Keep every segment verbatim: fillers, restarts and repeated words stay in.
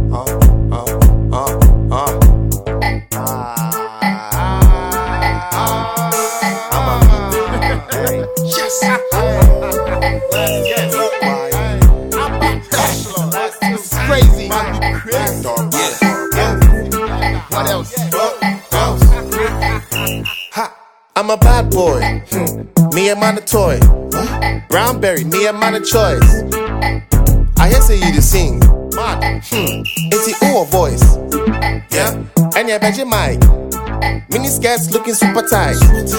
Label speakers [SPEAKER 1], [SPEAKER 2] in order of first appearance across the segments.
[SPEAKER 1] I'm a bad boy, hmm. Me and man a toy. What? Brownberry, me and man a choice. I hear say you to sing, man. Hmm. It's the O voice, yeah. And yeah, Benji Mike. Mini skirts looking super tight.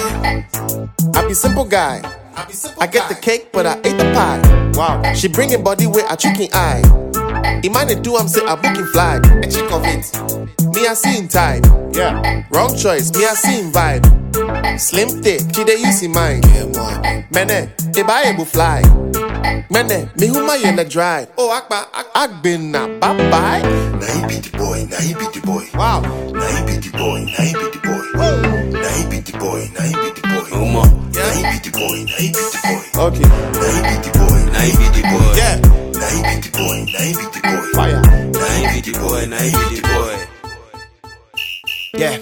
[SPEAKER 1] I be simple guy. I, be simple I get guy. The cake, but I ate the pie. Wow. She bringing body with a chicken eye. Imani do I'm say a booking flag. A chick of it. Me I see in time. Yeah. Wrong choice. Me I see in vibe. Slim thick, she dey use in mind. Mene, they buy able fly. Mene, me who my yellow dry. Oh, Akba, Akbin na bye bye.
[SPEAKER 2] Now he be the boy, now he be the boy.
[SPEAKER 1] Wow.
[SPEAKER 2] Now he be the boy, now he be the boy. Now he be the boy, now he be the boy.
[SPEAKER 1] Uma.
[SPEAKER 2] Now he be the boy, now he be the boy.
[SPEAKER 1] Okay.
[SPEAKER 2] Now he be the boy, now he be the boy.
[SPEAKER 1] Yeah.
[SPEAKER 2] Now he be the boy, now he be the boy.
[SPEAKER 1] Fire.
[SPEAKER 2] Now he be the boy, now he be the boy.
[SPEAKER 3] Yeah.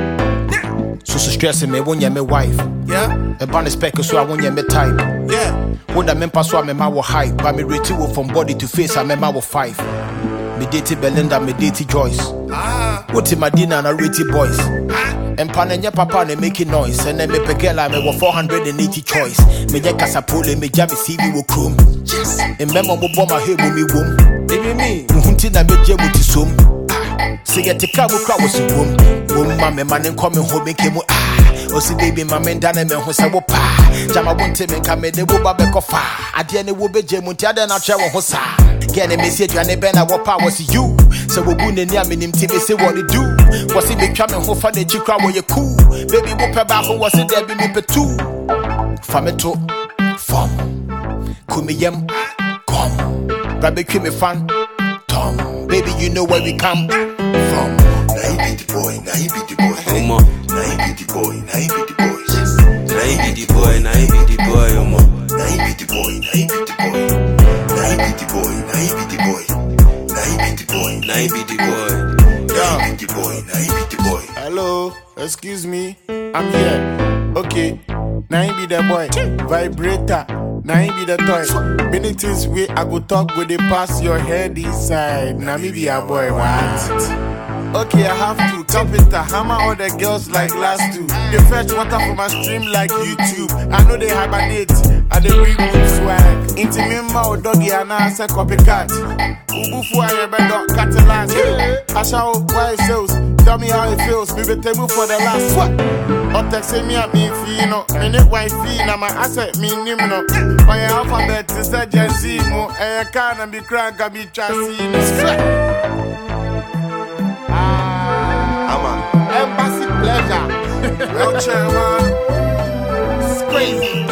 [SPEAKER 3] So so stressing me when you me wife.
[SPEAKER 1] Yeah.
[SPEAKER 3] A bunny speck so I want you me type.
[SPEAKER 1] Yeah.
[SPEAKER 3] When I member so I me ma wo hype. But me rate you from body to face I me ma wo five. Me date Belinda, me date Joyce.
[SPEAKER 1] Ah.
[SPEAKER 3] What in Madina and I rate boys. And panenya papa ne making noise. And then me pekela me wo four hundred eighty choice. Me ya kasapole me jam C V wo chrome.
[SPEAKER 1] Yes.
[SPEAKER 3] And memo mo bomb he wo me wom.
[SPEAKER 1] Baby me.
[SPEAKER 3] Hunti na me jebu ti som. Say get the car wo crowd was wom. Wom ma me man come home make him ah. O si baby ma me dane me ho se wo pa. Jama wonte me ka me de wo ba be kofa. Ade ne wo be jemu nti ade na twa wo ho sa. Get a message and a banner what power was you. So we wouldn't near me T V say what it do. Was it becoming who for the chikra where you cool? Baby whoop about who was it there be me two. Fameto fam. Kumiyem come. Rabbi me fan Tom. Baby you know where we come from.
[SPEAKER 2] Now he be the boy, now he be the boy.
[SPEAKER 4] Omo.
[SPEAKER 2] Now he be the boy, now he be the boy.
[SPEAKER 4] Now he be the boy, now he be the boy, omo.
[SPEAKER 2] Now he be the boy, now he be the boy. Now he be the boy, now he be the boy. Now he be the boy,
[SPEAKER 4] Now he be the boy.
[SPEAKER 2] now he be the boy, now he be the boy.
[SPEAKER 5] Hello, excuse me, I'm here. Okay, now he be the boy. Vibrator, now he be the toy. Many things we I go talk with they pass your head inside. Now me be a boy, what? Okay, I have to carpenter, hammer all the girls like last two. They fetch water from my stream like YouTube. I know they hibernate, I they bring me swag. Intimate or doggy and I say copycat. Ubu for a better catalan. I shall why it sells. Tell me how it feels. We be table for the last what? Or text me at me fino. Minute wife fee, my asset me nimno. My alphabet is a jazimo. And I can't be crank, I be chassis.
[SPEAKER 1] Ama.
[SPEAKER 5] Embassy pleasure. Well, chairman. It's crazy.